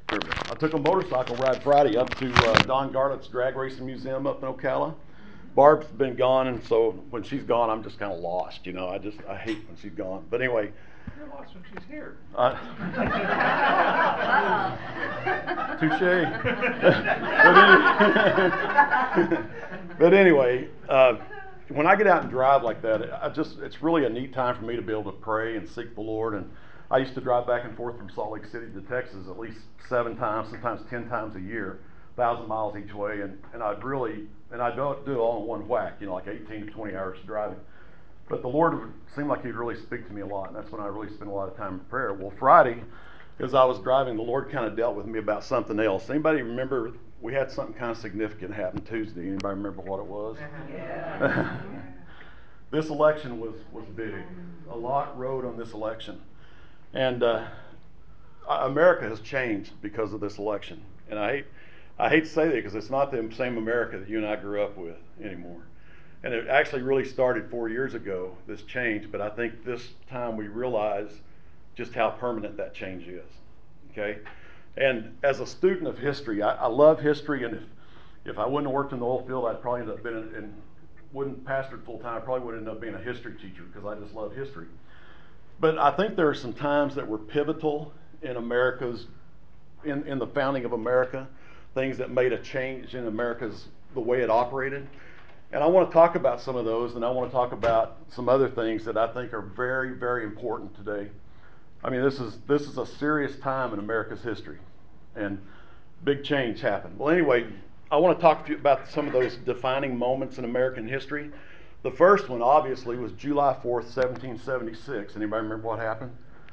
I took a motorcycle ride Friday up to Don Garnett's Drag Racing Museum up in Ocala. Barb's been gone, and so when she's gone, I'm just kind of lost. I hate when she's gone. But anyway. You're lost when she's here. Touche. But anyway, when I get out and drive like that, it's really a neat time for me to be able to pray and seek the Lord. And I used to drive back and forth from Salt Lake City to Texas at least 7 times, sometimes 10 times a year, 1,000 miles each way. And I don't do it all in one whack, like 18 to 20 hours driving. But the Lord seemed like He'd really speak to me a lot, and that's when I really spent a lot of time in prayer. Well, Friday, as I was driving, the Lord kind of dealt with me about something else. Anybody remember we had something kind of significant happen Tuesday? Anybody remember what it was? Yeah. This election was big. A lot rode on this election. And America has changed because of this election. And I hate to say that because it's not the same America that you and I grew up with anymore. And it actually really started 4 years ago, this change, but I think this time we realize just how permanent that change is, okay? And as a student of history, I love history, and if I wouldn't have worked in the oil field, I'd probably end up being, wouldn't pastored full time, I probably would end up being a history teacher because I just love history. But I think there are some times that were pivotal in in the founding of America, things that made a change in the way it operated. And I want to talk about some of those, and I want to talk about some other things that I think are very, very important today. I mean, this is a serious time in America's history, and big change happened. Well, anyway, I want to talk to you about some of those defining moments in American history. The first one, obviously, was July 4th, 1776. Anybody remember what happened?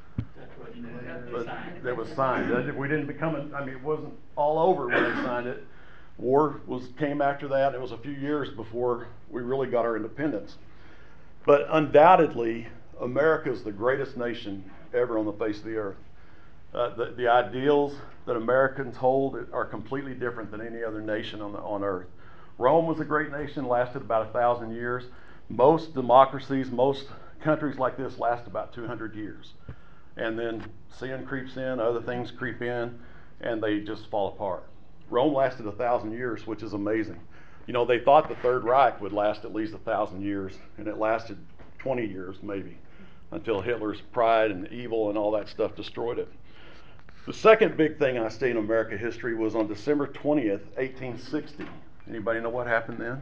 It was signed. We didn't it wasn't all over when they signed it. War came after that. It was a few years before we really got our independence. But undoubtedly, America is the greatest nation ever on the face of the earth. The ideals that Americans hold are completely different than any other nation on earth. Rome was a great nation, lasted about 1,000 years. Most democracies, most countries like this last about 200 years. And then sin creeps in, other things creep in, and they just fall apart. Rome lasted 1,000 years, which is amazing. They thought the Third Reich would last at least 1,000 years, and it lasted 20 years maybe, until Hitler's pride and evil and all that stuff destroyed it. The second big thing I see in American history was on December 20th, 1860. Anybody know what happened then?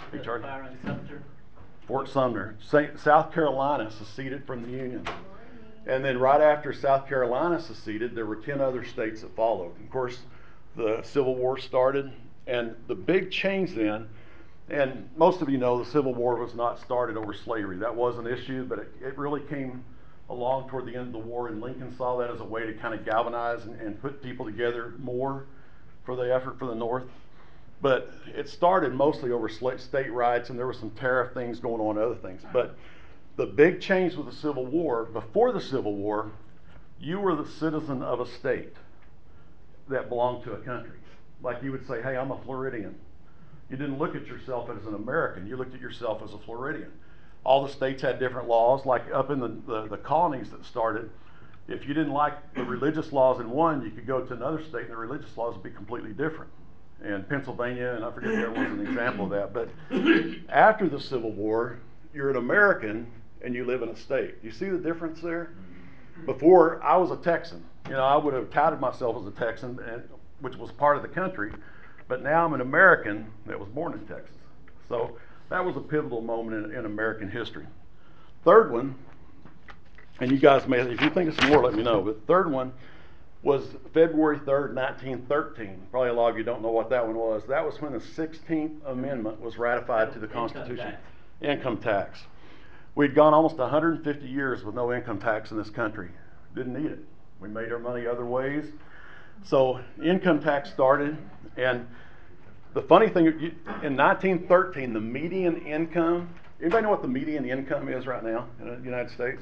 Fort Sumner. South Carolina seceded from the Union. And then right after South Carolina seceded, there were 10 other states that followed. Of course, the Civil War started, and the big change then, and most of you know the Civil War was not started over slavery. That was an issue, but it really came along toward the end of the war, and Lincoln saw that as a way to kind of galvanize and put people together more for the effort for the North. But it started mostly over state rights, and there were some tariff things going on, other things. But the big change with the Civil War, before the Civil War, you were the citizen of a state that belonged to a country. Like you would say, hey, I'm a Floridian. You didn't look at yourself as an American. You looked at yourself as a Floridian. All the states had different laws. Like up in the colonies that started, if you didn't like the religious laws in one, you could go to another state and the religious laws would be completely different. And Pennsylvania, and I forget the other was an example of that. But after the Civil War, you're an American and you live in a state. You see the difference there? Before, I was a Texan. I would have touted myself as a Texan, which was part of the country, but now I'm an American that was born in Texas. So that was a pivotal moment in American history. Third one, and you guys may, if you think of some more, let me know, but the third one was February 3rd, 1913. Probably a lot of you don't know what that one was. That was when the 16th Amendment was ratified to the Constitution. Income tax. We'd gone almost 150 years with no income tax in this country. Didn't need it. We made our money other ways. So income tax started, and the funny thing, in 1913, the median income, anybody know what the median income is right now in the United States?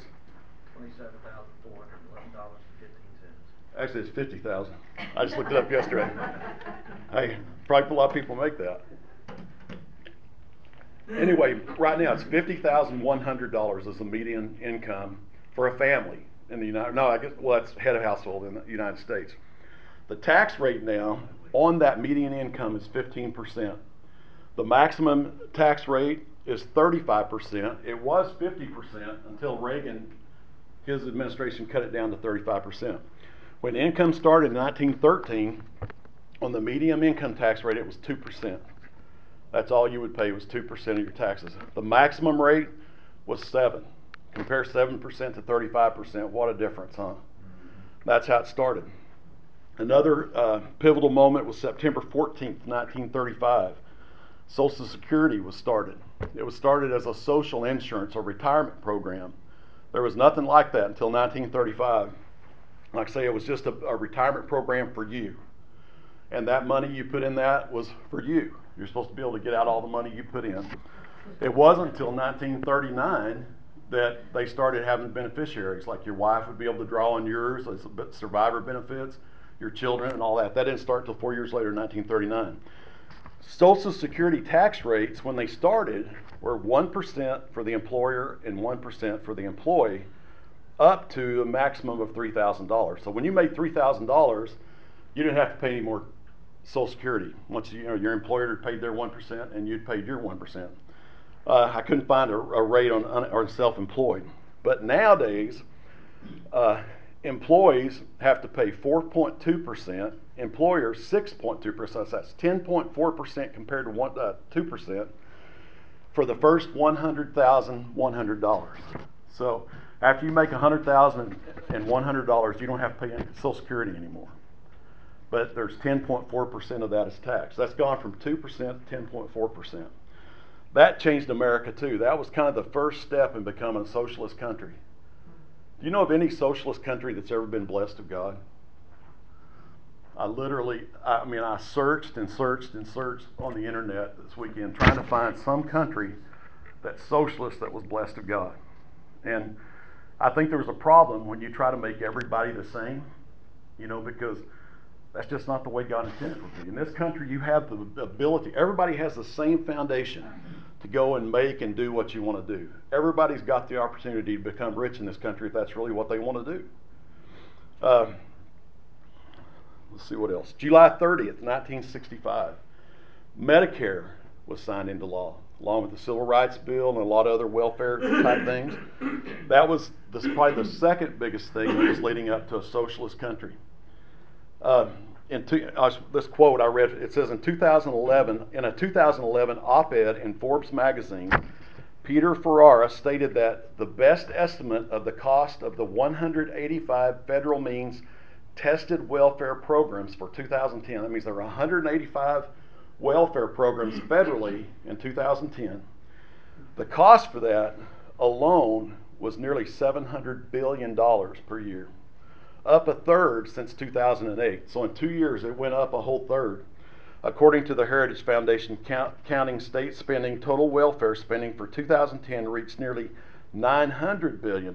$27,411.15. Actually, it's 50,000. I just looked it up yesterday. Hey, probably a lot of people make that. Anyway, right now it's $50,100 is the median income for a family in the United. No, I guess that's head of household in the United States. The tax rate now on that median income is 15%. The maximum tax rate is 35%. It was 50% until Reagan, his administration, cut it down to 35%. When income started in 1913, on the median income tax rate, it was 2%. That's all you would pay was 2% of your taxes. The maximum rate was 7%. Compare 7% to 35%. What a difference, huh? That's how it started. Another pivotal moment was September 14th, 1935. Social Security was started. It was started as a social insurance or retirement program. There was nothing like that until 1935. Like I say, it was just a retirement program for you. And that money you put in that was for you. You're supposed to be able to get out all the money you put in. It wasn't until 1939 that they started having beneficiaries, like your wife would be able to draw on yours as survivor benefits, your children and all that. That didn't start until 4 years later, 1939. Social Security tax rates, when they started, were 1% for the employer and 1% for the employee, up to a maximum of $3,000. So when you made $3,000, you didn't have to pay any more Social Security. Once your employer had paid their 1% and you'd paid your 1%. I couldn't find a rate on self-employed. But nowadays, employees have to pay 4.2%, employers 6.2%. So that's 10.4% compared to 2% for the first $100,100. So after you make $100,100, you don't have to pay Social Security anymore. But there's 10.4% of that is tax. That's gone from 2% to 10.4%. That changed America too. That was kind of the first step in becoming a socialist country. Do you know of any socialist country that's ever been blessed of God? I searched and searched and searched on the internet this weekend trying to find some country that's socialist that was blessed of God. And I think there was a problem when you try to make everybody the same, because that's just not the way God intended it to be. In this country, you have the ability, everybody has the same foundation to go and make and do what you want to do. Everybody's got the opportunity to become rich in this country if that's really what they want to do. Let's see what else. July 30th, 1965, Medicare was signed into law, along with the Civil Rights Bill and a lot of other welfare type things. That was probably the second biggest thing that was leading up to a socialist country. This quote I read, it says in a 2011 op-ed in Forbes magazine, Peter Ferrara stated that the best estimate of the cost of the 185 federal means tested welfare programs for 2010, that means there were 185 welfare programs federally in 2010. The cost for that alone was nearly $700 billion per year. Up a third since 2008. So in 2 years, it went up a whole third. According to the Heritage Foundation, counting state spending, total welfare spending for 2010 reached nearly $900 billion,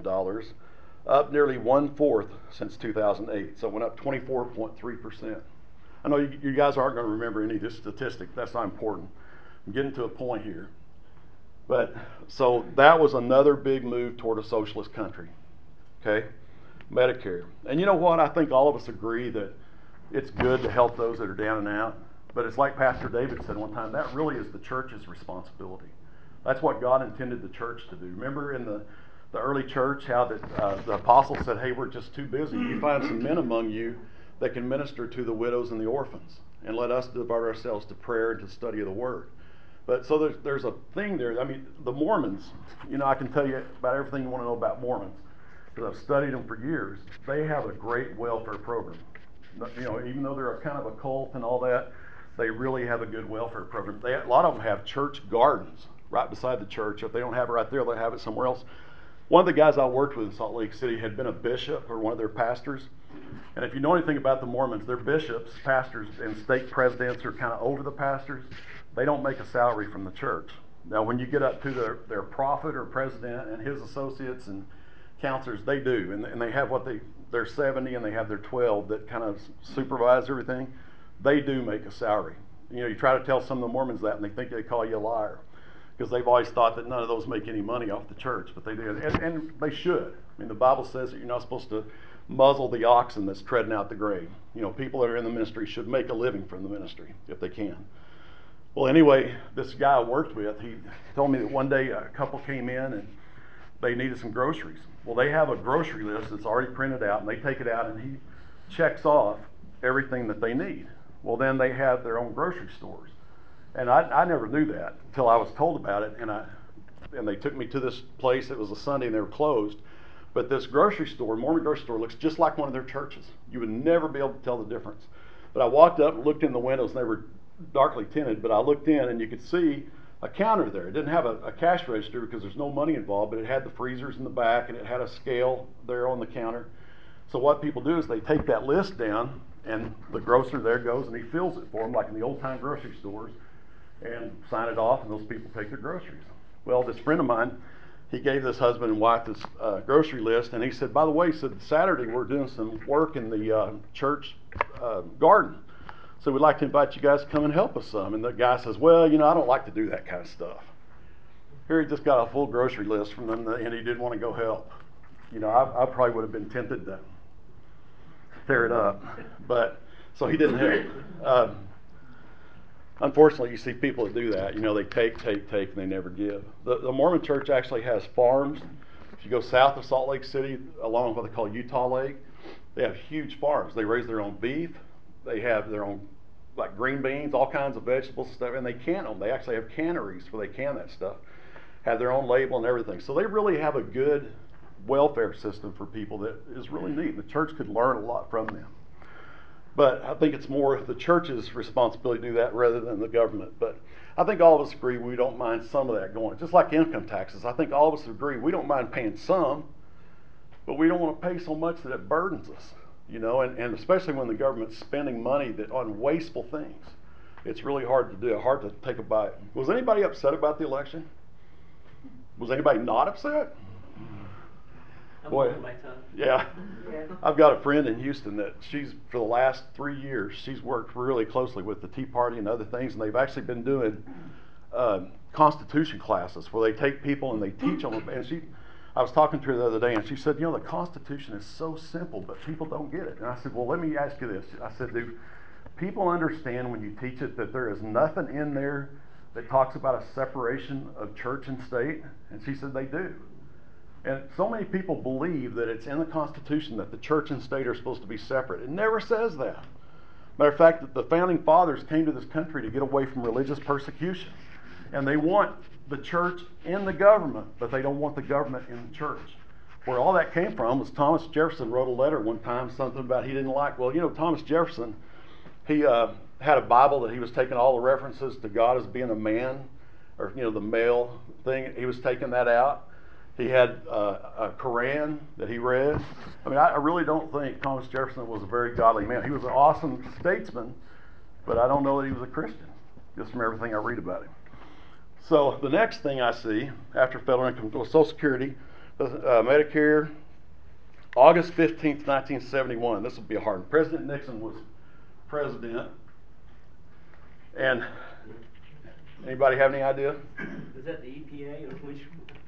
up nearly 1/4 since 2008. So it went up 24.3%. I know you guys aren't going to remember any of this statistic. That's not important. I'm getting to a point here. But so that was another big move toward a socialist country. Okay? Medicare. And you know what? I think all of us agree that it's good to help those that are down and out. But it's like Pastor David said one time, that really is the church's responsibility. That's what God intended the church to do. Remember in the early church how the apostles said, hey, we're just too busy. You find some men among you that can minister to the widows and the orphans. And let us devote ourselves to prayer and to study of the Word. But so there's a thing there. I mean, the Mormons, I can tell you about everything you want to know about Mormons. Because I've studied them for years. They have a great welfare program. Even though they're a kind of a cult and all that, they really have a good welfare program. A lot of them have church gardens right beside the church. If they don't have it right there, they'll have it somewhere else. One of the guys I worked with in Salt Lake City had been a bishop or one of their pastors. And if you know anything about the Mormons, their bishops, pastors, and stake presidents are kind of over the pastors. They don't make a salary from the church. Now, when you get up to their prophet or president and his associates and counselors, they do, and they have they're 70 and they have their 12 that kind of supervise everything. They do make a salary. You try to tell some of the Mormons that and they think they call you a liar because they've always thought that none of those make any money off the church, but they do, and they should. I mean, the Bible says that you're not supposed to muzzle the oxen that's treading out the grain. You know, people that are in the ministry should make a living from the ministry if they can. Well, anyway, this guy I worked with, he told me that one day a couple came in and they needed some groceries. Well, they have a grocery list that's already printed out, and they take it out and he checks off everything that they need. Well, then they have their own grocery stores. And I never knew that until I was told about it, and they took me to this place. It was a Sunday and they were closed. But this grocery store, Mormon grocery store, looks just like one of their churches. You would never be able to tell the difference. But I walked up and looked in the windows, and they were darkly tinted, but I looked in and you could see a counter there. It didn't have a cash register because there's no money involved, but it had the freezers in the back and it had a scale there on the counter. So what people do is they take that list down, and the grocer there goes and he fills it for them like in the old time grocery stores, and sign it off, and those people take their groceries. Well, this friend of mine, he gave this husband and wife this grocery list, and he said, by the way, he said, Saturday we're doing some work in the church garden. So we'd like to invite you guys to come and help us some. And the guy says, well, you know, I don't like to do that kind of stuff. Here he just got a full grocery list from them, and he didn't want to go help. You know, I probably would have been tempted to tear it up. But, so he didn't help. Unfortunately, you see people that do that. You know, they take, and they never give. The Mormon church actually has farms. If you go south of Salt Lake City, along what they call Utah Lake, they have huge farms. They raise their own beef. They have their own, like, green beans, all kinds of vegetables and stuff, and they can them. They actually have canneries where they can that stuff, have their own label and everything. So they really have a good welfare system for people that is really neat. The church could learn a lot from them. But I think it's more the church's responsibility to do that rather than the government. But I think all of us agree we don't mind some of that going. Just like income taxes, I think all of us agree we don't mind paying some, but we don't want to pay so much that it burdens us. You know, and especially when the government's spending money on wasteful things. It's really hard to do, hard to take a bite. Was anybody upset about the election? Was anybody not upset? Boy, yeah. I've got a friend in Houston that for the last 3 years, she's worked really closely with the Tea Party and other things, and they've actually been doing Constitution classes where they take people and they teach them. And I was talking to her the other day, and she said, you know, the Constitution is so simple, but people don't get it. And I said, well, let me ask you this. I said, do people understand when you teach it that there is nothing in there that talks about a separation of church and state? And she said they do. And so many people believe that it's in the Constitution that the church and state are supposed to be separate. It never says that. Matter of fact, that the founding fathers came to this country to get away from religious persecution. And they want the church in the government, but they don't want the government in the church. Where all that came from was Thomas Jefferson wrote a letter one time, something about he didn't like. Well, you know, Thomas Jefferson, he had a Bible that he was taking all the references to God as being a man, or, you know, the male thing. He was taking that out. He had a Quran that he read. I mean, I really don't think Thomas Jefferson was a very godly man. He was an awesome statesman, but I don't know that he was a Christian, just from everything I read about him. So the next thing I see after federal income was Social Security, Medicare, August 15th, 1971. This will be a hard one. President Nixon was president. And anybody have any idea? Is that the EPA or which?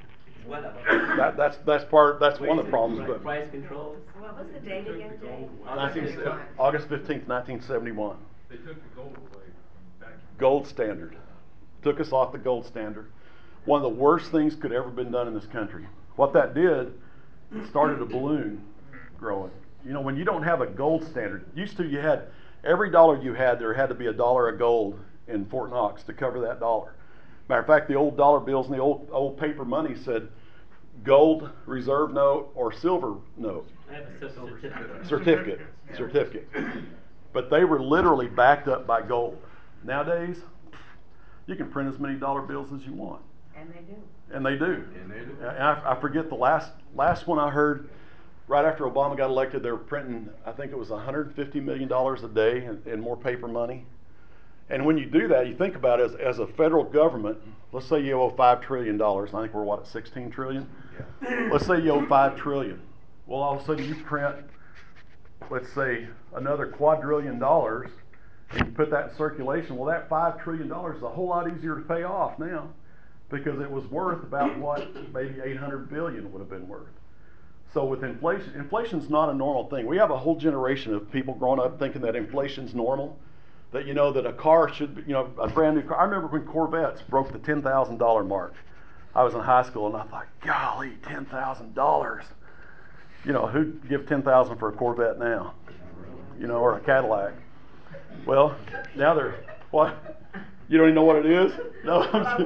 That's one of the problems. But price controls. What was the date again, Jay? August 15th, 1971. They took the gold away from back. Gold standard. Took us off the gold standard. One of the worst things could ever been done in this country. What that did, it started a balloon growing. You know, when you don't have a gold standard, used to you had, every dollar you had, there had to be $1 of gold in Fort Knox to cover that dollar. Matter of fact, the old dollar bills and the old paper money said gold reserve note or silver note. I have a Certificate. But they were literally backed up by gold. Nowadays, you can print as many dollar bills as you want. And they do. And I forget the last one I heard, right after Obama got elected, they were printing, I think it was $150 million a day in more paper money. And when you do that, you think about it as a federal government, let's say you owe $5 trillion. I think we're at 16 trillion? Yeah. Let's say you owe $5 trillion. Well, all of a sudden you print, let's say, another quadrillion dollars, and you put that in circulation. Well, that $5 trillion is a whole lot easier to pay off now, because it was worth about what maybe 800 billion would have been worth. So with inflation, inflation's not a normal thing. We have a whole generation of people growing up thinking that inflation's normal. That that a car should be, a brand new car. I remember when Corvettes broke the $10,000 mark. I was in high school and I thought, golly, $10,000. Who'd give $10,000 for a Corvette now? Or a Cadillac. Well, now they're, what? You don't even know what it is? No,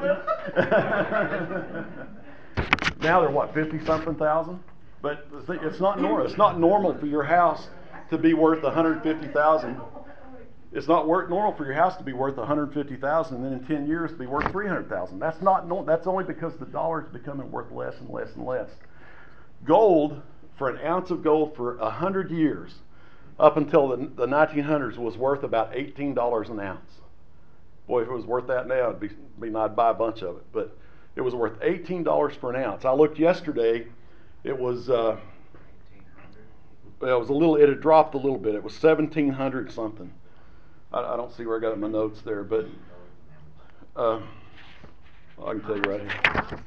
now they're what, 50-something thousand? But it's not normal. It's not normal for your house to be worth $150,000. It's not normal for your house to be worth $150,000 and then in 10 years to be worth $300,000. That's not normal. That's only because the dollar is becoming worth less and less and less. Gold, for an ounce of gold for 100 years, up until the 1900s, was worth about $18 an ounce. Boy, if it was worth that now, I'd buy a bunch of it. But it was worth $18 for an ounce. I looked yesterday. It was it had dropped a little bit. It was 1,700 something. I don't see where I got it in my notes there, but I can tell you right here.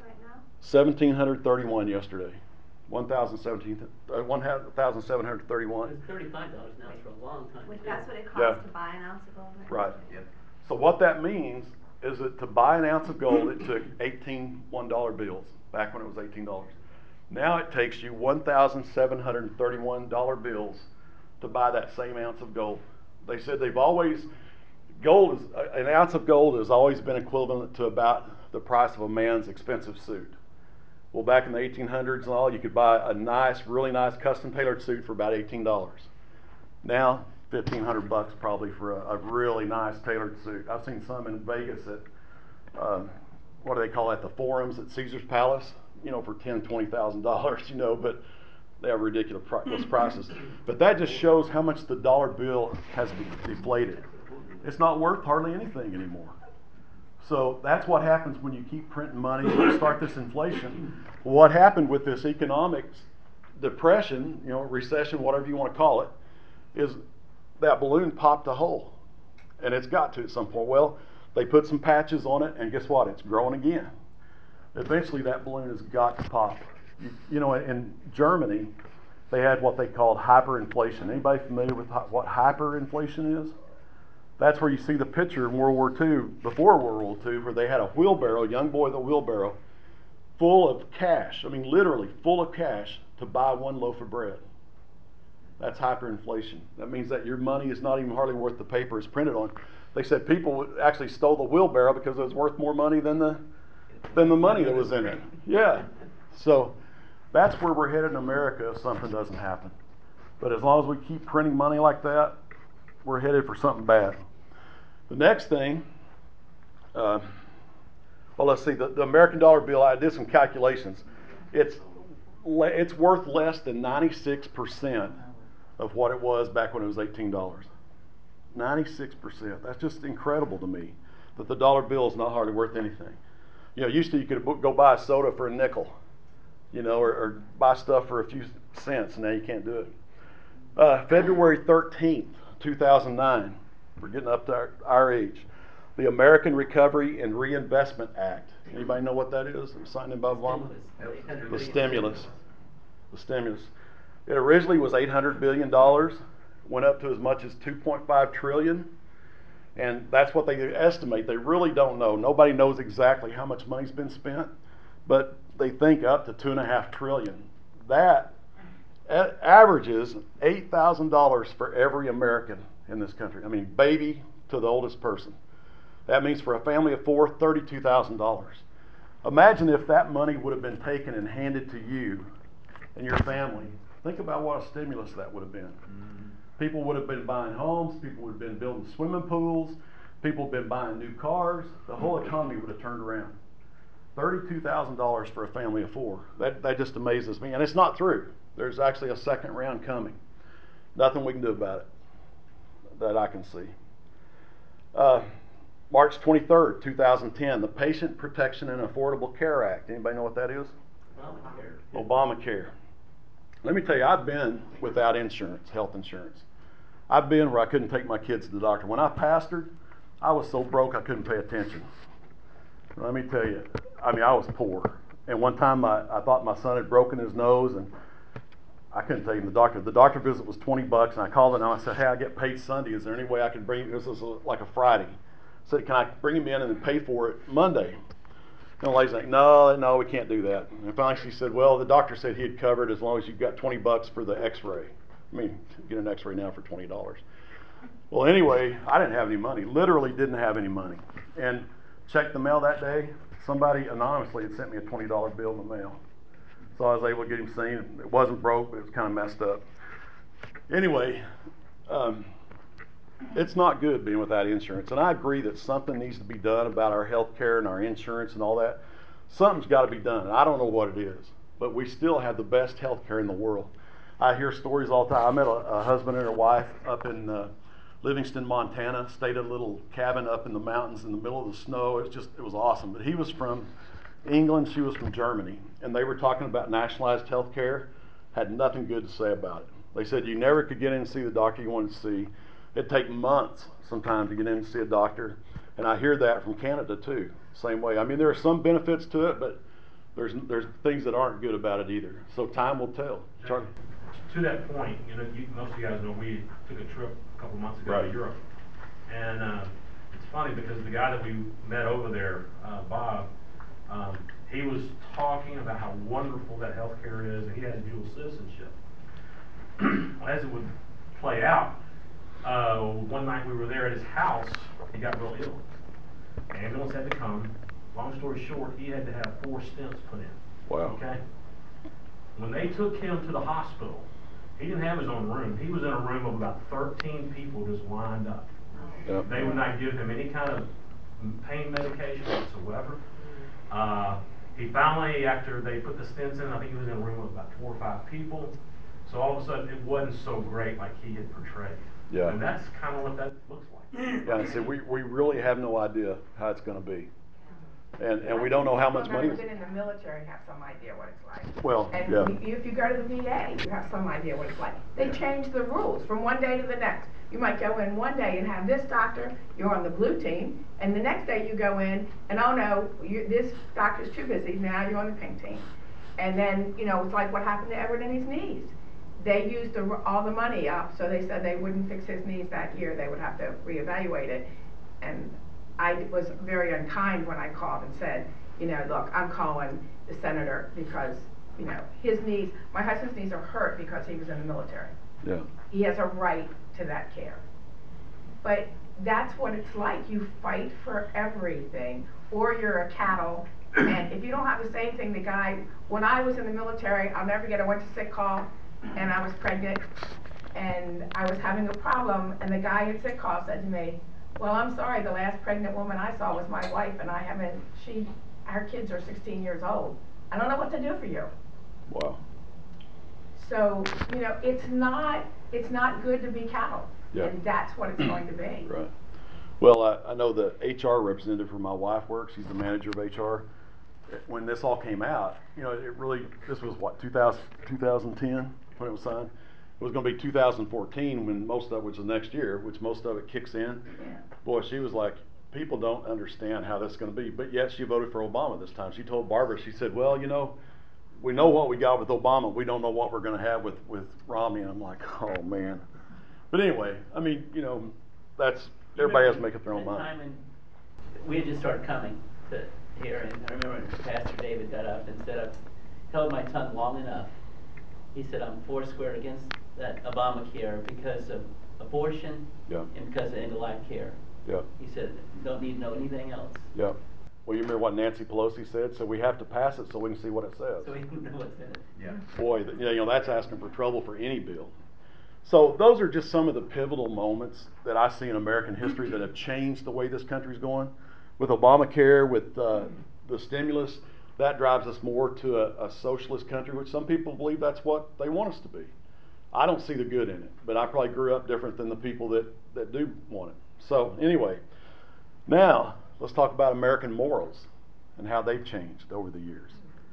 1,731 yesterday. 1,731. It's $35 now for a long time. That's what it costs Yeah. to buy an ounce of gold? Right. So what that means is that to buy an ounce of gold, it took 18 $1 bills back when it was $18. Now it takes you $1,731 bills to buy that same ounce of gold. They said an ounce of gold has always been equivalent to about the price of a man's expensive suit. Well, back in the 1800s and all, you could buy a really nice custom tailored suit for about $18. Now, $1,500 probably for a really nice tailored suit. I've seen some in Vegas at, what do they call that, the forums at Caesar's Palace, for $10,000, $20,000, but they have ridiculous prices. But that just shows how much the dollar bill has deflated. It's not worth hardly anything anymore. So that's what happens when you keep printing money and you start this inflation. What happened with this economics depression, recession, whatever you want to call it, is that balloon popped a hole. And it's got to at some point. Well, they put some patches on it, and guess what? It's growing again. Eventually that balloon has got to pop. In Germany, they had what they called hyperinflation. Anybody familiar with what hyperinflation is? That's where you see the picture in World War II, before World War II, where they had a wheelbarrow, a young boy with a wheelbarrow, full of cash. I mean, literally full of cash to buy one loaf of bread. That's hyperinflation. That means that your money is not even hardly worth the paper it's printed on. They said people actually stole the wheelbarrow because it was worth more money than the money that was in it. Yeah. So that's where we're headed in America if something doesn't happen. But as long as we keep printing money like that, we're headed for something bad. The next thing, let's see, the American dollar bill, I did some calculations. It's worth less than 96% of what it was back when it was $18. 96%. That's just incredible to me that the dollar bill is not hardly worth anything. Used to you could go buy a soda for a nickel, or buy stuff for a few cents, and now you can't do it. February 13th, 2009, we're getting up to our age, the American Recovery and Reinvestment Act. Anybody know what that is? It was signed in by Obama? The stimulus. The stimulus. It originally was $800 billion, went up to as much as $2.5 trillion. And that's what they estimate. They really don't know. Nobody knows exactly how much money's been spent, but they think up to $2.5 trillion. That averages $8,000 for every American in this country. I mean, baby to the oldest person. That means for a family of four, $32,000. Imagine if that money would have been taken and handed to you and your family. Think about what a stimulus that would have been. People would have been buying homes. People would have been building swimming pools. People would have been buying new cars. The whole economy would have turned around. $32,000 for a family of four. That just amazes me. And it's not through. There's actually a second round coming. Nothing we can do about it that I can see. March 23rd, 2010, the Patient Protection and Affordable Care Act. Anybody know what that is? Obamacare. Let me tell you, I've been without insurance, health insurance. I've been where I couldn't take my kids to the doctor. When I pastored, I was so broke I couldn't pay attention. Let me tell you, I was poor. And one time I thought my son had broken his nose, and I couldn't take him to the doctor. The doctor visit was $20, and I called him and I said, hey, I get paid Sunday. Is there any way I can bring, this was like a Friday. I said, can I bring him in and then pay for it Monday? And the lady's like, no, we can't do that. And finally she said, well, the doctor said he had covered as long as you've got $20 for the x-ray. I mean, get an x-ray now for $20. Well, anyway, I didn't have any money, literally didn't have any money. And checked the mail that day, somebody anonymously had sent me a $20 bill in the mail. So I was able to get him seen. It wasn't broke, but it was kind of messed up. Anyway, it's not good being without insurance. And I agree that something needs to be done about our health care and our insurance and all that. Something's got to be done. I don't know what it is, but we still have the best health care in the world. I hear stories all the time. I met a husband and a wife up in Livingston, Montana, stayed at a little cabin up in the mountains in the middle of the snow. It was awesome. But he was from England, she was from Germany, and they were talking about nationalized health care, had nothing good to say about it. They said you never could get in and see the doctor you wanted to see. It'd take months sometimes to get in and see a doctor, and I hear that from Canada too, same way. I mean, there are some benefits to it, but there's things that aren't good about it either. So time will tell. Charlie? To that point, most of you guys know we took a trip a couple months ago to Europe, and it's funny because the guy that we met over there, Bob, he was talking about how wonderful that healthcare is, and he has dual citizenship. As it would play out, one night we were there at his house, he got real ill. Ambulance had to come. Long story short, he had to have 4 stents put in. Wow. Okay? When they took him to the hospital, he didn't have his own room. He was in a room of about 13 people just lined up. Yep. They would not give him any kind of pain medication whatsoever. He finally, after they put the stents in, I think he was in a room with about 4 or 5 people. So all of a sudden, it wasn't so great like he had portrayed. Yeah. And that's kind of what that looks like. Yeah, see, we really have no idea how it's going to be. And we don't know how much money. People that have been in the military have some idea what it's like. Well, and yeah. If you go to the VA, you have some idea what it's like. They change the rules from one day to the next. You might go in one day and have this doctor, you're on the blue team, and the next day you go in and oh no, this doctor's too busy, now you're on the pink team. And then, it's like what happened to Edward and his knees. They used all the money up, so they said they wouldn't fix his knees that year, they would have to reevaluate it. And I was very unkind when I called and said, look, I'm calling the senator because, his knees, my husband's knees are hurt because he was in the military. Yeah. He has a right to that care. But that's what it's like. You fight for everything, or you're a cattle. And if you don't have the same thing, the guy, when I was in the military, I'll never forget, I went to sick call, and I was pregnant, and I was having a problem, and the guy at sick call said to me, well, I'm sorry, the last pregnant woman I saw was my wife, and her kids are 16 years old. I don't know what to do for you. Wow. So, it's not good to be cattle. Yeah. And that's what it's going to be. Right. Well, I know the HR representative for my wife works. She's the manager of HR. When this all came out, this was what, 2010 when it was signed? It was going to be 2014 when most of it was the next year, which most of it kicks in. Yeah. Boy, she was like, people don't understand how this is going to be. But yet she voted for Obama this time. She told Barbara, she said, well, we know what we got with Obama. We don't know what we're going to have with Romney. And I'm like, oh, man. But anyway, I mean, that's, everybody has to make up their own mind. When we had just started coming to here, and I remember when Pastor David got up and said, I've held my tongue long enough. He said, I'm foursquare against that Obamacare because of abortion and because of end-of-life care. Yeah. He said, don't need to know anything else. Yeah. Well, you remember what Nancy Pelosi said? So we have to pass it so we can see what it says. So we don't know what's in it. Yeah. Boy, that's asking for trouble for any bill. So those are just some of the pivotal moments that I see in American history that have changed the way this country's going. With Obamacare, with the stimulus, that drives us more to a socialist country, which some people believe that's what they want us to be. I don't see the good in it, but I probably grew up different than the people that do want it. So anyway, now let's talk about American morals and how they've changed over the years.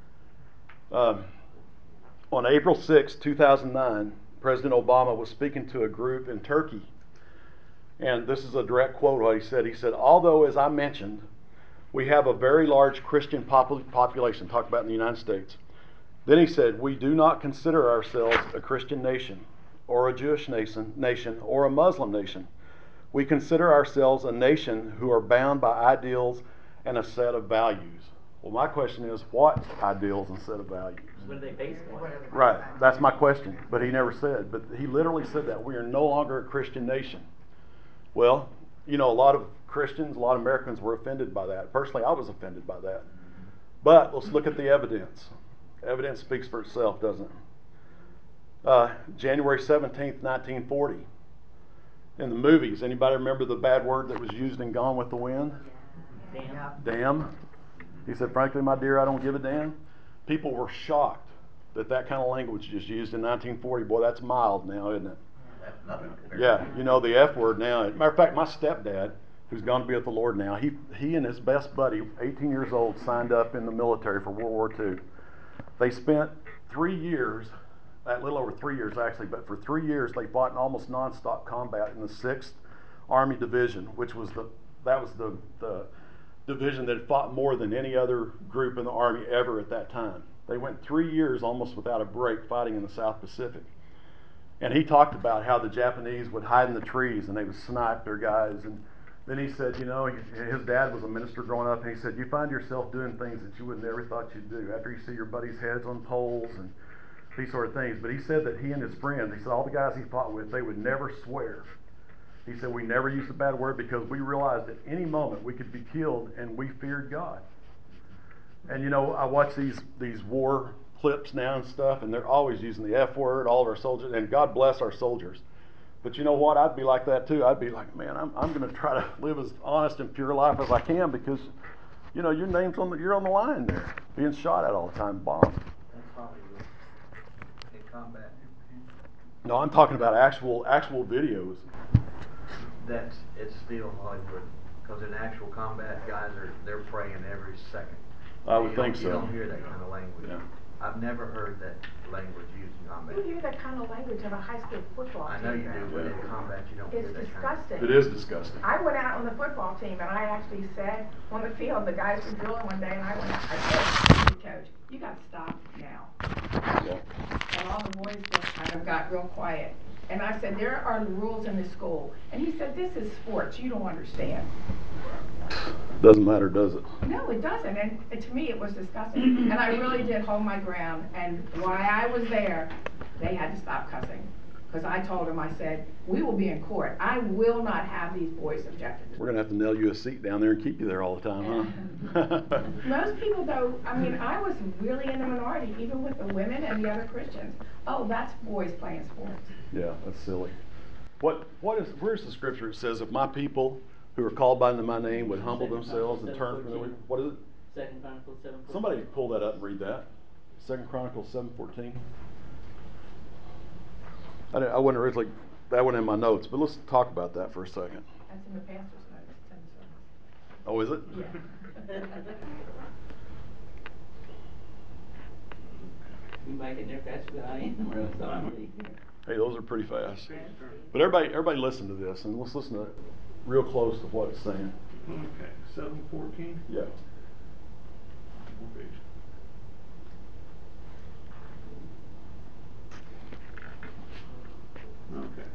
On April 6, 2009, President Obama was speaking to a group in Turkey. And this is a direct quote what he said. He said, although, as I mentioned, we have a very large Christian population, talk about in the United States, Then he said, we do not consider ourselves a Christian nation, or a Jewish nation, or a Muslim nation. We consider ourselves a nation who are bound by ideals and a set of values. Well, my question is, what ideals and set of values? What are they based on? Right, that's my question, but he never said. But he literally said that we are no longer a Christian nation. Well, you know, a lot of Christians, a lot of Americans were offended by that. Personally, I was offended by that. But let's look at the evidence. Evidence speaks for itself, doesn't it? January 17th, 1940. In the movies, anybody remember the bad word that was used in Gone with the Wind? Damn. Damn. He said, frankly, my dear, I don't give a damn. People were shocked that that kind of language was used in 1940. Boy, that's mild now, isn't it? That's nothing compared Yeah, you know, the F word now. Matter of fact, my stepdad, who's gone to be with the Lord now, he and his best buddy, 18 years old, signed up in the military for World War II. They spent 3 years, a little over 3 years actually, but for 3 years they fought in almost nonstop combat in the 6th Army Division, which was the division that fought more than any other group in the Army ever at that time. They went 3 years almost without a break fighting in the South Pacific. And he talked about how the Japanese would hide in the trees and they would snipe their guys. And then he said, you know, his dad was a minister growing up, and he said, you find yourself doing things that you would never thought you'd do after you see your buddies' heads on poles and these sort of things. But he said that he and his friends, he said all the guys he fought with, they would never swear. He said we never used a bad word because we realized at any moment we could be killed, and we feared God. And you know, I watch these war clips now and stuff, and they're always using the F word, all of our soldiers, and God bless our soldiers. But you know what? I'd be like that too. I'd be like, man, I'm going to try to live as honest and pure life as I can because, you know, your name's you're on the line there, being shot at all the time, bombed. That's Hollywood. In combat. No, I'm talking about actual videos. It's still Hollywood, because in actual combat, they're praying every second. I would think You don't so. hear that kind of language. Yeah. I've never heard that language used in combat. You hear that kind of language of a high school football I team. know you do, but Yeah. in combat, you don't hear It's that kind of. disgusting. It is disgusting. I went out on the football team, and I actually said on the field, the guys were drilling one day, and I went out, I said, "Hey, coach, you got to stop now." Yeah. And all the boys just kind of got real quiet. And I said, there are rules in the school. And he said, this is sports, you don't understand. Doesn't matter, does it? No, it doesn't, and to me, it was disgusting. And I really did hold my ground, and while I was there, they had to stop cussing. Because I told them, I said, we will be in court. I will not have these boys subjected to We're going to have to nail you a seat down there and keep you there all the time, huh? Most people, though, I mean, I was really in the minority, even with the women and the other Christians. Oh, that's boys playing sports. Yeah, that's silly. Where's the scripture that says, if my people who are called by my name would humble themselves and turn from their wicked, what is it? 2 Chronicles 7:14. Somebody pull that up and read that. 2 Chronicles 7:14. I wasn't originally, that wasn't in my notes, but let's talk about that for a second. That's in the pastor's notes, it's in the service. Oh, is it? Yeah. You might get there faster than I am, so I'm really here. Hey, those are pretty fast. But everybody listen to this, and let's listen to it real close to what it's saying. Okay, 7:14. Yeah. Okay. Okay.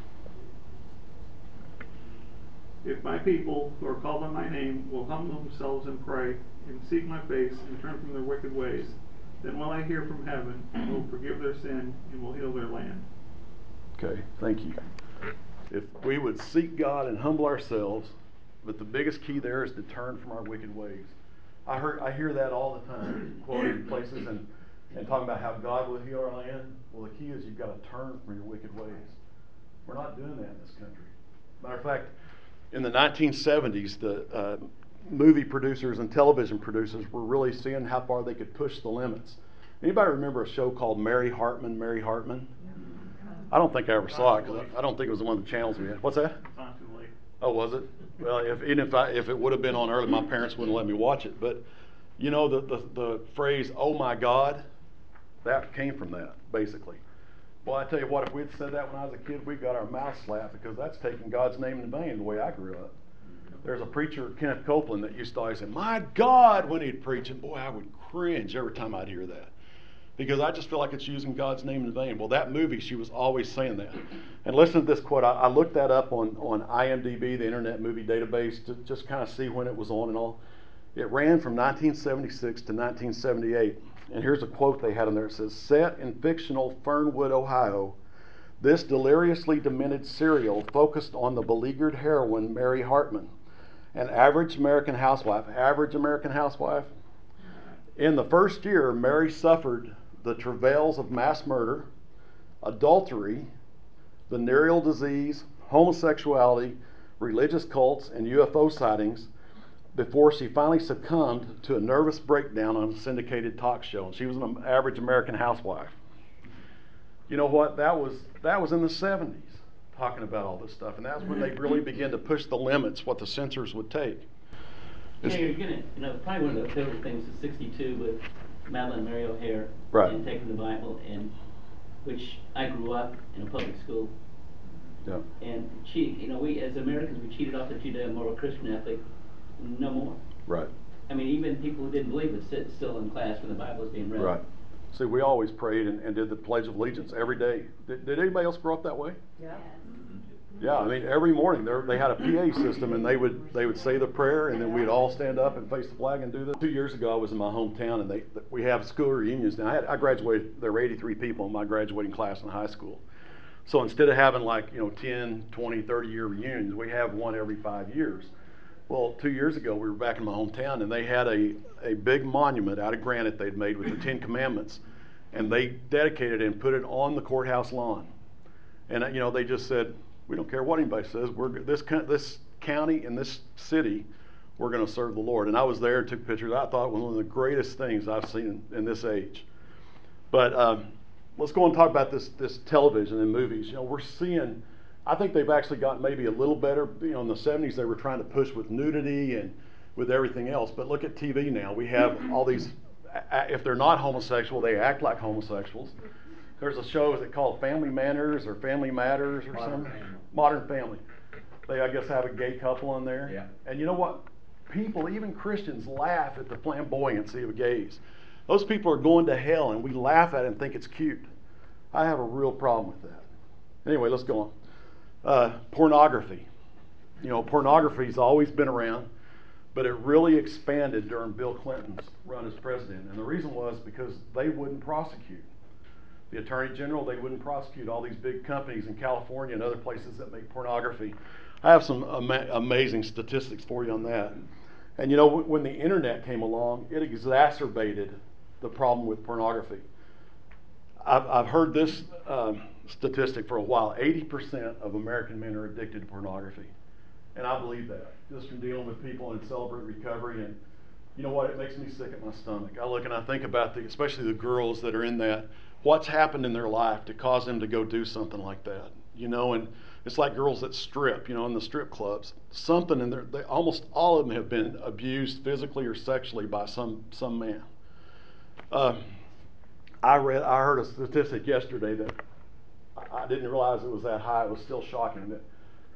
If my people who are called by my name will humble themselves and pray and seek my face and turn from their wicked ways, then will I hear from heaven and will forgive their sin and will heal their land. Okay, thank you. If we would seek God and humble ourselves, but the biggest key there is to turn from our wicked ways. I hear that all the time, quoted in places and talking about how God will heal our land. Well, the key is you've got to turn from your wicked ways. We're not doing that in this country. Matter of fact, in the 1970s, the movie producers and television producers were really seeing how far they could push the limits. Anybody remember a show called Mary Hartman? Mary Hartman? I don't think I ever saw it because I don't think it was one of the channels we had. What's that? It's not too late. Oh, was it? Well, if it would have been on early, my parents wouldn't let me watch it. But you know the phrase "Oh my God," that came from that basically. Well, I tell you what, if we'd said that when I was a kid, we got our mouth slapped because that's taking God's name in vain the way I grew up. There's a preacher, Kenneth Copeland, that used to always say, "My God," when he'd preach, and boy, I would cringe every time I'd hear that. because I just feel like it's using God's name in vain. Well, that movie, she was always saying that. And listen to this quote. I looked that up on IMDb, the Internet Movie Database, to just kind of see when it was on and all. It ran from 1976 to 1978. And here's a quote they had in there. It says, set in fictional Fernwood, Ohio, this deliriously demented serial focused on the beleaguered heroine Mary Hartman, an average American housewife. Average American housewife? In the first year, Mary suffered the travails of mass murder, adultery, venereal disease, homosexuality, religious cults, and UFO sightings before she finally succumbed to a nervous breakdown on a syndicated talk show. And she was an average American housewife. You know what? That was in the 70s, talking about all this stuff. And that's when they really began to push the limits, what the censors would take. Yeah, you're gonna, probably one of the pivotal things is 62 with Madeline Mary O'Hare. Right. And taking the Bible, and which I grew up in a public school. Yeah. And we as Americans, we cheated off the Judeo-moral Christian ethic, no more. Right. I mean, even people who didn't believe it sit still in class when the Bible was being read. Right. See, we always prayed and did the Pledge of Allegiance every day. Did anybody else grow up that way? Yeah. Yeah, I mean, every morning they had a PA system, and they would say the prayer, and then we'd all stand up and face the flag and do this. 2 years ago, I was in my hometown, and we have school reunions now. I graduated. There were 83 people in my graduating class in high school. So instead of having 10, 20, 30-year reunions, we have one every 5 years. Well, 2 years ago, we were back in my hometown, and they had a big monument out of granite they'd made with the 10 Commandments, and they dedicated it and put it on the courthouse lawn. And they just said, we don't care what anybody says. This county and this city, we're going to serve the Lord. And I was there and took pictures. I thought it was one of the greatest things I've seen in this age. But let's go and talk about this television and movies. We're seeing, I think they've actually gotten maybe a little better. In the 70s, they were trying to push with nudity and with everything else. But look at TV now. We have all these, if they're not homosexual, they act like homosexuals. There's a show, is it called Family Manners or Family Matters or something? Modern Family. They, I guess, have a gay couple on there. Yeah. And you know what? People, even Christians, laugh at the flamboyancy of gays. Those people are going to hell, and we laugh at it and think it's cute. I have a real problem with that. Anyway, let's go on. Pornography. Pornography's always been around, but it really expanded during Bill Clinton's run as president. And the reason was because they wouldn't prosecute. The Attorney General, they wouldn't prosecute all these big companies in California and other places that make pornography. I have some amazing statistics for you on that. And when the internet came along, it exacerbated the problem with pornography. I've heard this statistic for a while. 80% of American men are addicted to pornography. And I believe that, just from dealing with people in Celebrate Recovery. And you know what? It makes me sick at my stomach. I look and I think about especially the girls that are in that. What's happened in their life to cause them to go do something like that? And it's like girls that strip, in the strip clubs. Something in there, almost all of them have been abused physically or sexually by some man. I heard a statistic yesterday that I didn't realize it was that high. It was still shocking that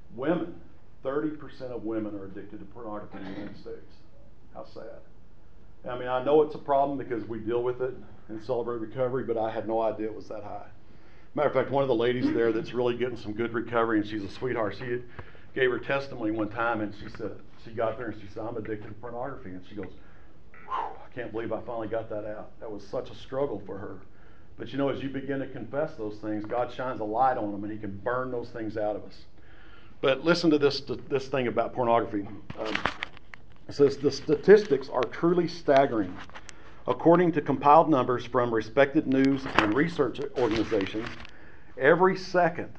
30% of women are addicted to pornography in the United States. How sad. I mean, I know it's a problem because we deal with it and Celebrate Recovery, but I had no idea it was that high. Matter of fact, one of the ladies there that's really getting some good recovery, and she's a sweetheart, she gave her testimony one time, and she said, she got there and she said, I'm addicted to pornography. And she goes, I can't believe I finally got that out. That was such a struggle for her. But as you begin to confess those things, God shines a light on them, and He can burn those things out of us. But listen to this thing about pornography. It says, the statistics are truly staggering. According to compiled numbers from respected news and research organizations, every second,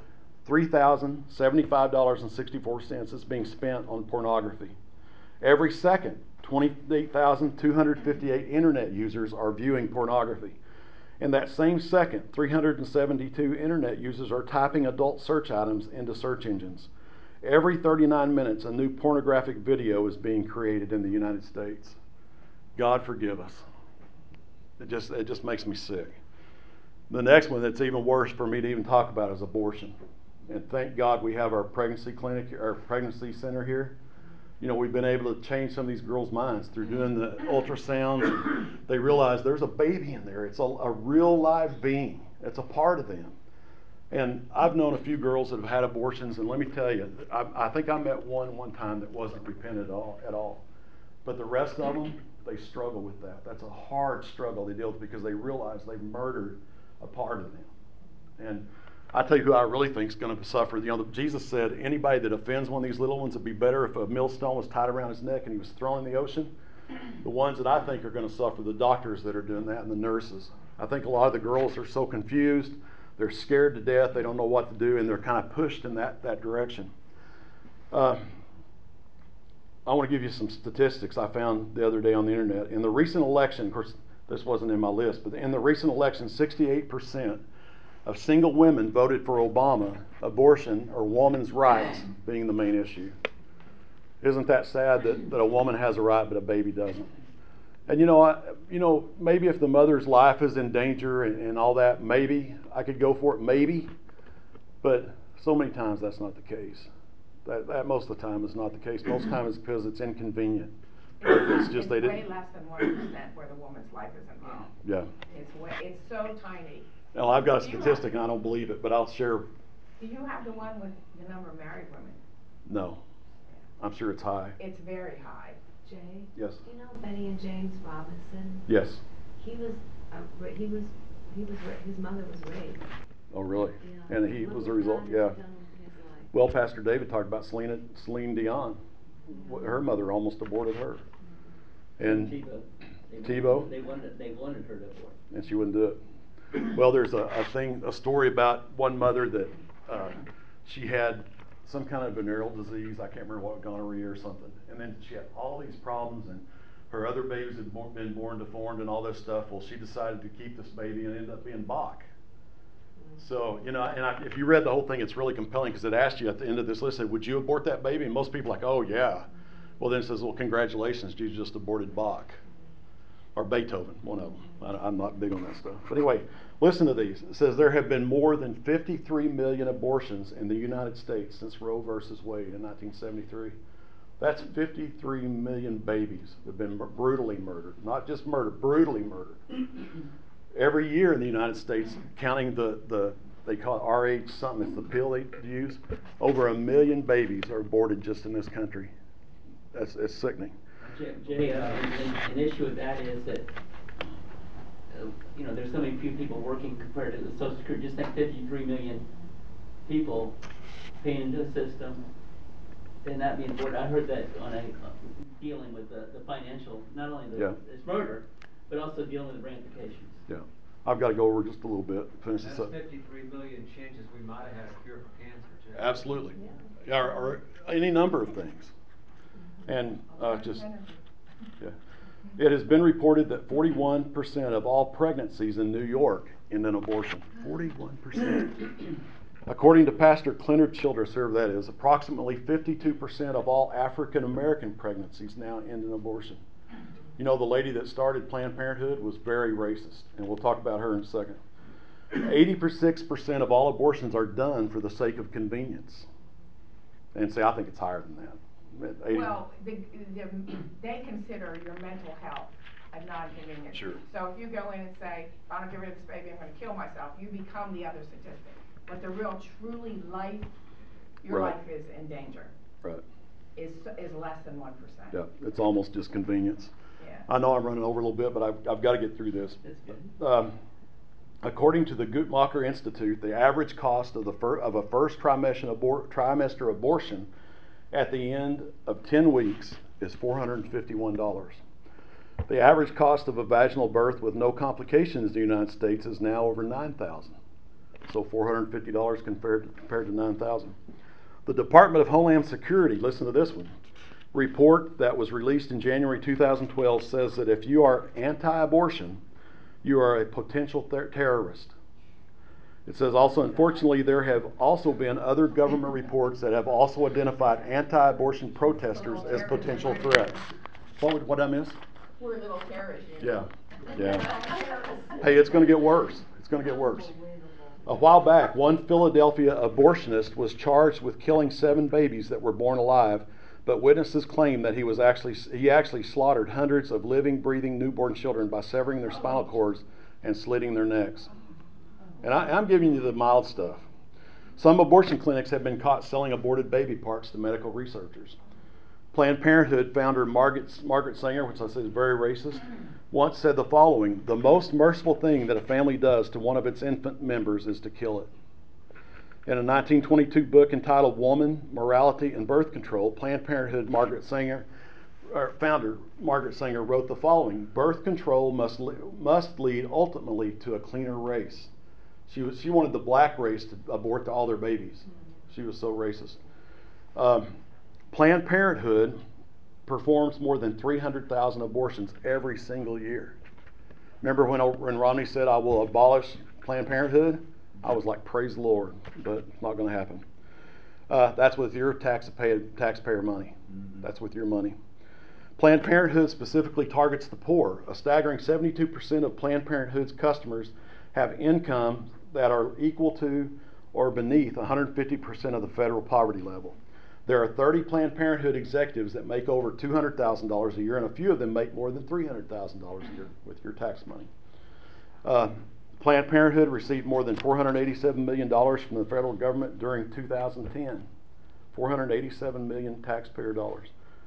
$3,075.64 is being spent on pornography. Every second, 28,258 internet users are viewing pornography. In that same second, 372 internet users are typing adult search items into search engines. Every 39 minutes, a new pornographic video is being created in the United States. God forgive us. It just makes me sick. The next one that's even worse for me to even talk about is abortion. And thank God we have our pregnancy clinic, our pregnancy center here. we've been able to change some of these girls' minds through doing the ultrasounds. They realize there's a baby in there. It's a real live being. It's a part of them. And I've known a few girls that have had abortions, and let me tell you, I think I met one time that wasn't repentant at all. But the rest of them, they struggle with that. That's a hard struggle they deal with because they realize they've murdered a part of them. And I tell you who I really think is going to suffer. Jesus said anybody that offends one of these little ones, it'd be better if a millstone was tied around his neck and he was thrown in the ocean. The ones that I think are going to suffer, the doctors that are doing that and the nurses. I think a lot of the girls are so confused. They're scared to death. They don't know what to do, and they're kind of pushed in that direction. I want to give you some statistics I found the other day on the internet. In the recent election, of course, this wasn't in my list, but in the recent election, 68% of single women voted for Obama, abortion or woman's rights being the main issue. Isn't that sad that a woman has a right but a baby doesn't? And maybe if the mother's life is in danger and all that, maybe I could go for it, maybe. But so many times that's not the case. That most of the time is not the case. Most of the time it's because it's inconvenient. It's just they didn't. Way less than 1% where the woman's life is involved. Yeah. It's so tiny. Now I've got a statistic and I don't believe it, but I'll share. Do you have the one with the number of married women? No. I'm sure it's high. It's very high. Jay? Yes. You know Benny and James Robinson? Yes. His mother was raped. Oh, really? Yeah. And he was the result. God has Yeah. done with his life. Well, Pastor David talked about Celine Dion. Her mother almost aborted her. And Tebow. They wanted her to abort. And she wouldn't do it. Well, there's a story about one mother that she had some kind of venereal disease. I can't remember what, gonorrhea or something. And then she had all these problems, and her other babies had been born deformed and all this stuff. Well, she decided to keep this baby and ended up being Bach. So, if you read the whole thing, it's really compelling because it asked you at the end of this list, said, would you abort that baby? And most people are like, oh, yeah. Well, then it says, well, congratulations, you just aborted Bach. Or Beethoven, one of them. I'm not big on that stuff. But anyway, listen to these. It says there have been more than 53 million abortions in the United States since Roe versus Wade in 1973. That's 53 million babies that have been brutally murdered. Not just murdered, brutally murdered. Every year in the United States, counting they call it RH something, it's the pill they use, over 1 million babies are aborted just in this country. It's sickening. Jay, an issue with that is that there's so many few people working compared to the Social Security. Just like 53 million people paying into the system, and that being aborted. I heard that on dealing with the financial, not only it's murder, but also dealing with the ramifications. Yeah, I've got to go over just a little bit. Finish this up. That's 53 million chances we might have had a cure for cancer too. Absolutely, or any number of things. And it has been reported that 41% of all pregnancies in New York end in abortion. 41%. According to Pastor Cleonard Childress, whoever that is, approximately 52% of all African American pregnancies now end in abortion. The lady that started Planned Parenthood was very racist, and we'll talk about her in a second. 86% of all abortions are done for the sake of convenience. And I think it's higher than that. Well, they consider your mental health a non-convenience. Sure. So if you go in and say, if I don't get rid of this baby, I'm going to kill myself, you become the other statistic. But the real, truly your Right. life is in danger. Right. Is less than 1%. Yeah, it's almost just convenience. Yeah. I know I'm running over a little bit, but I've got to get through this. That's good. According to the Guttmacher Institute, the average cost of a first trimester abortion at the end of 10 weeks is $451. The average cost of a vaginal birth with no complications in the United States is now over $9,000. So $450 compared to $9,000. The Department of Homeland Security, listen to this one, report that was released in January 2012 says that if you are anti-abortion, you are a potential terrorist. It says also, unfortunately, there have also been other government reports that have also identified anti-abortion protesters as potential threats. What did I miss? We're a little terrorist unit. Yeah. Hey, it's going to get worse. It's going to get worse. A while back, one Philadelphia abortionist was charged with killing 7 babies that were born alive but witnesses claim that he actually slaughtered hundreds of living, breathing newborn children by severing their spinal cords and slitting their necks. And I'm giving you the mild stuff. Some abortion clinics have been caught selling aborted baby parts to medical researchers. Planned Parenthood founder Margaret Sanger, which I say is very racist, once said the following: "The most merciful thing that a family does to one of its infant members is to kill it." In a 1922 book entitled Woman, Morality, and Birth Control, Planned Parenthood founder Margaret Sanger wrote the following: "Birth control must lead ultimately to a cleaner race." She wanted the black race to abort all their babies. She was so racist. Planned Parenthood performs more than 300,000 abortions every single year. Remember when Romney said, "I will abolish Planned Parenthood"? I was like, praise the Lord, but it's not going to happen. That's with your taxpayer money. That's with your money. Planned Parenthood specifically targets the poor. A staggering 72% of Planned Parenthood's customers have income that are equal to or beneath 150% of the federal poverty level. There are 30 Planned Parenthood executives that make over $200,000 a year, and a few of them make more than $300,000 a year with your tax money. Planned Parenthood received more than $487 million from the federal government during 2010. $487 million taxpayer dollars.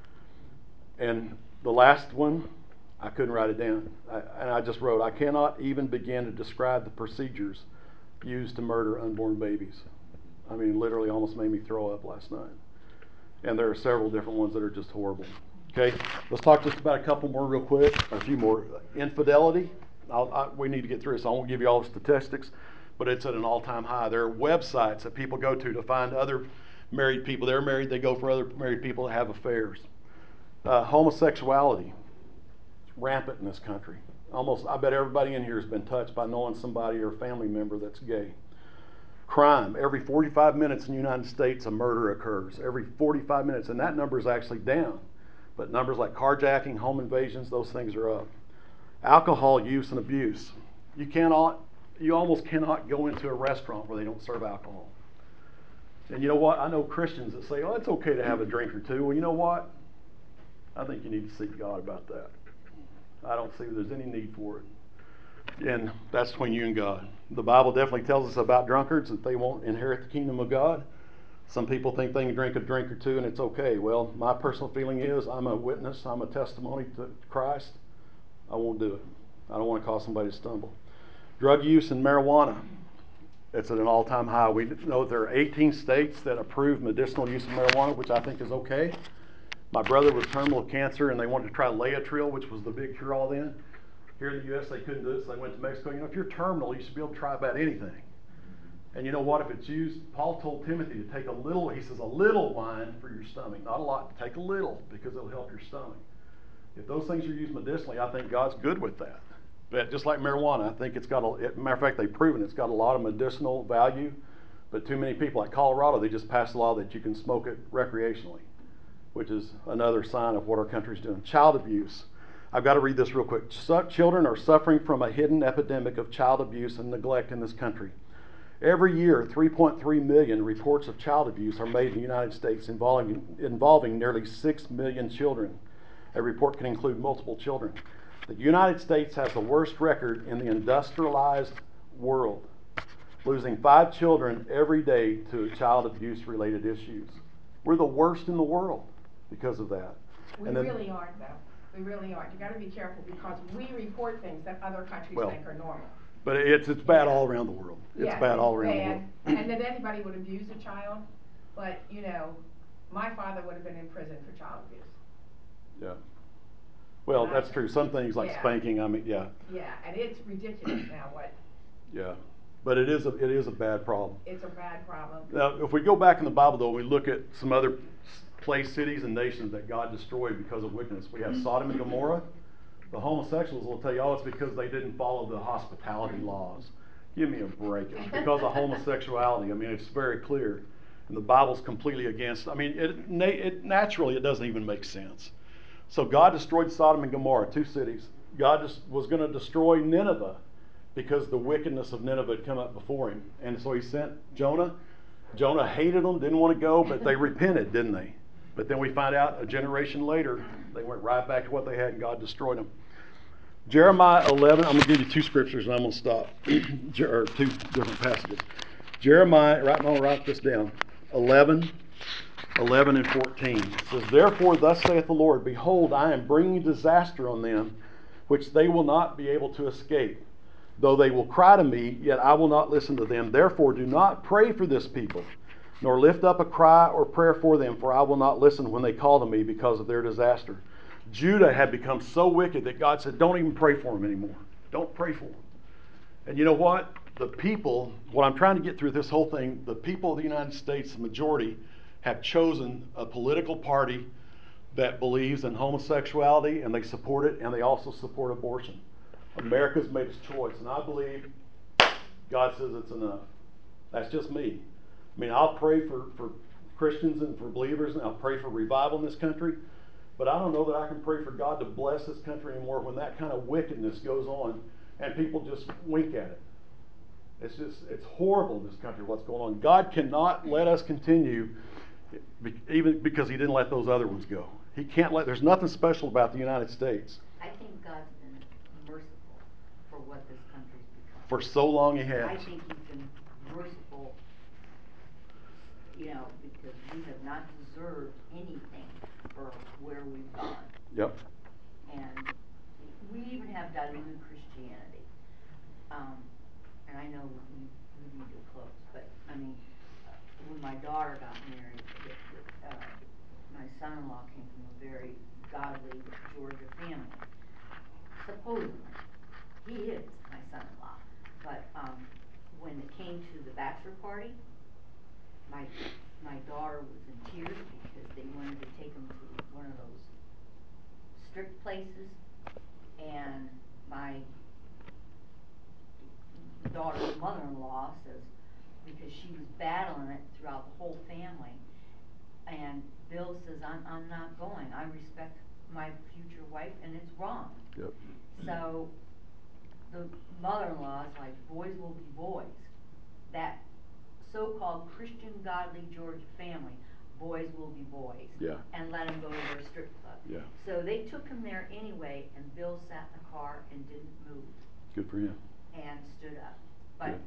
And the last one, I couldn't write it down. And I just wrote, "I cannot even begin to describe the procedures used to murder unborn babies." I mean, literally almost made me throw up last night. And there are several different ones that are just horrible. Okay, let's talk just about a couple more real quick, or a few more. Infidelity. We need to get through it, so I won't give you all the statistics, but it's at an all-time high. There are websites that people go to find other married people. They're married, they go for other married people to have affairs. Homosexuality. It's rampant in this country. I bet everybody in here has been touched by knowing somebody or a family member that's gay. Crime. Every 45 minutes in the United States, a murder occurs. Every 45 minutes, and that number is actually down. But numbers like carjacking, home invasions, those things are up. Alcohol use and abuse. You almost cannot go into a restaurant where they don't serve alcohol. And you know what? I know Christians that say, "Oh, it's okay to have a drink or two." Well, you know what? I think you need to seek God about that. I don't see there's any need for it. And that's between you and God. The Bible definitely tells us about drunkards, that they won't inherit the kingdom of God. Some people think they can drink a drink or two and it's okay. Well, my personal feeling is I'm a witness, I'm a testimony to Christ. I won't do it. I don't want to cause somebody to stumble. Drug use and marijuana. It's at an all-time high. We know there are 18 states that approve medicinal use of marijuana, which I think is okay. My brother was terminal cancer, and they wanted to try Laetrile, which was the big cure-all then. Here in the U.S., they couldn't do it, so they went to Mexico. You know, if you're terminal, you should be able to try about anything. And you know what? If it's used, Paul told Timothy to take a little, he says, a little wine for your stomach. Not a lot, take a little, because it'll help your stomach. If those things are used medicinally, I think God's good with that. But just like marijuana, I think it's got matter of fact, they've proven it's got a lot of medicinal value. But too many people, like Colorado, they just passed a law that you can smoke it recreationally, which is another sign of what our country's doing. Child abuse. I've got to read this real quick. Children are suffering from a hidden epidemic of child abuse and neglect in this country. Every year, 3.3 million reports of child abuse are made in the United States involving nearly 6 million children. A report can include multiple children. The United States has the worst record in the industrialized world, losing 5 children every day to child abuse-related issues. We're the worst in the world because of that. We really aren't, though. We really aren't. You got to be careful because we report things that other countries think are normal. But it's bad all around the world. It's bad all around the world. And that anybody would abuse a child, but you know, my father would have been in prison for child abuse. Yeah. Well, that's true. Some things like spanking, I mean, yeah. Yeah, and it's ridiculous now what. Yeah. But it is a bad problem. It's a bad problem. Now, if we go back in the Bible, though, we look at some other cities and nations that God destroyed because of wickedness. We have Sodom and Gomorrah. The homosexuals will tell you, oh, it's because they didn't follow the hospitality laws. Give me a break. It was because of homosexuality. I mean, it's very clear. And the Bible's completely against. I mean, naturally, it doesn't even make sense. So God destroyed Sodom and Gomorrah, 2 cities. God was going to destroy Nineveh because the wickedness of Nineveh had come up before him. And so he sent Jonah. Jonah hated them, didn't want to go, but they repented, didn't they? But then we find out a generation later, they went right back to what they had and God destroyed them. Jeremiah 11, I'm going to give you two scriptures and I'm going to stop. Or two different passages. Jeremiah, I'm going to write this down. 11 and 14. It says, Therefore thus saith the Lord, Behold, I am bringing disaster on them, which they will not be able to escape. Though they will cry to me, yet I will not listen to them. Therefore do not pray for this people, nor lift up a cry or prayer for them, for I will not listen when they call to me because of their disaster. Judah had become so wicked that God said, don't even pray for them anymore. Don't pray for them. And you know what? The people, what I'm trying to get through this whole thing, the people of the United States, the majority, have chosen a political party that believes in homosexuality, and they support it, and they also support abortion. America's made its choice, and I believe God says it's enough. That's just me. I mean, I'll pray for Christians and for believers, and I'll pray for revival in this country, but I don't know that I can pray for God to bless this country anymore when that kind of wickedness goes on and people just wink at it. It's horrible in this country what's going on. God cannot let us continue, even because he didn't let those other ones go. He can't there's nothing special about the United States. I think God's been merciful for what this country's become. For so long he has. I think he's been merciful, because we have not deserved anything for where we've gone. Yep. And we even have diluted Christianity. And I know we need to close, but I mean, when my daughter got married, my son-in-law came from a very godly Georgia family. Supposedly, he is my son-in-law. But when it came to the bachelor party, my daughter was in tears because they wanted to take him to one of those strict places, and my daughter's mother-in-law says, because she was battling it throughout the whole family, and Bill says, I'm not going. I respect my future wife, and it's wrong. Yep. So the mother-in-law is like, boys will be boys. That so-called Christian, godly Georgia family, boys will be boys. Yeah. And let him go to their strip club. Yeah. So they took him there anyway, and Bill sat in the car and didn't move. Good for him. And stood up. But,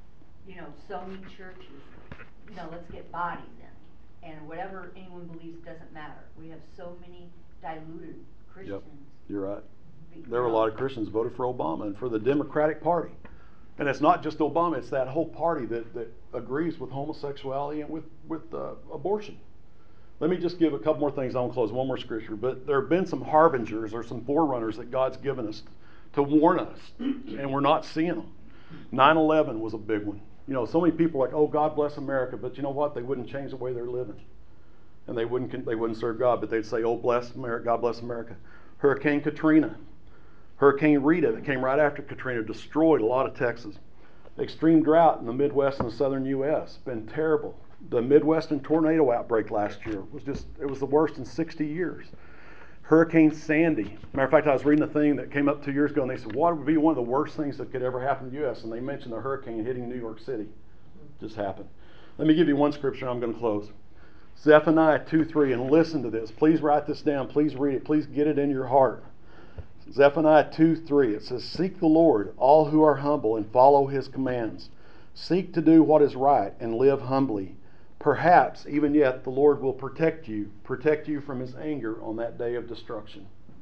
so many churches, let's get bodies in. And whatever anyone believes doesn't matter. We have so many diluted Christians. Yep. You're right. There were a lot of Christians voted for Obama and for the Democratic Party. And it's not just Obama, it's that whole party that agrees with homosexuality and with abortion. Let me just give a couple more things. I'll close. One more scripture. But there have been some harbingers or some forerunners that God's given us to warn us, and we're not seeing them. 9/11 was a big one. So many people are like, oh, God bless America, but you know what? They wouldn't change the way they're living. And they wouldn't serve God, but they'd say, oh, bless America, God bless America. Hurricane Katrina. Hurricane Rita that came right after Katrina destroyed a lot of Texas. Extreme drought in the Midwest and the southern U.S. been terrible. The Midwestern tornado outbreak last year it was the worst in 60 years. Hurricane Sandy. Matter of fact, I was reading a thing that came up 2 years ago, and they said, what would be one of the worst things that could ever happen in the U.S.? And they mentioned the hurricane hitting New York City. Just happened. Let me give you one scripture, and I'm going to close. Zephaniah 2:3, and listen to this. Please write this down. Please read it. Please get it in your heart. Zephaniah 2:3, it says, Seek the Lord, all who are humble, and follow his commands. Seek to do what is right, and live humbly. Perhaps, even yet, the Lord will protect you from his anger on that day of destruction.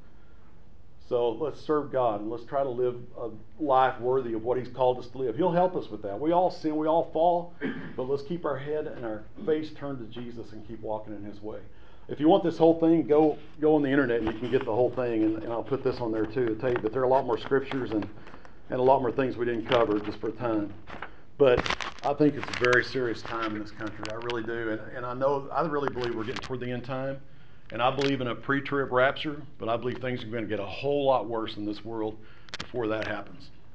So let's serve God, and let's try to live a life worthy of what he's called us to live. He'll help us with that. We all sin, we all fall, but let's keep our head and our face turned to Jesus and keep walking in his way. If you want this whole thing, go on the internet and you can get the whole thing, and I'll put this on there too to tell you that there are a lot more scriptures and a lot more things we didn't cover just for time. But I think it's a very serious time in this country. I really do. And I really believe we're getting toward the end time. And I believe in a pre-trib rapture, but I believe things are going to get a whole lot worse in this world before that happens.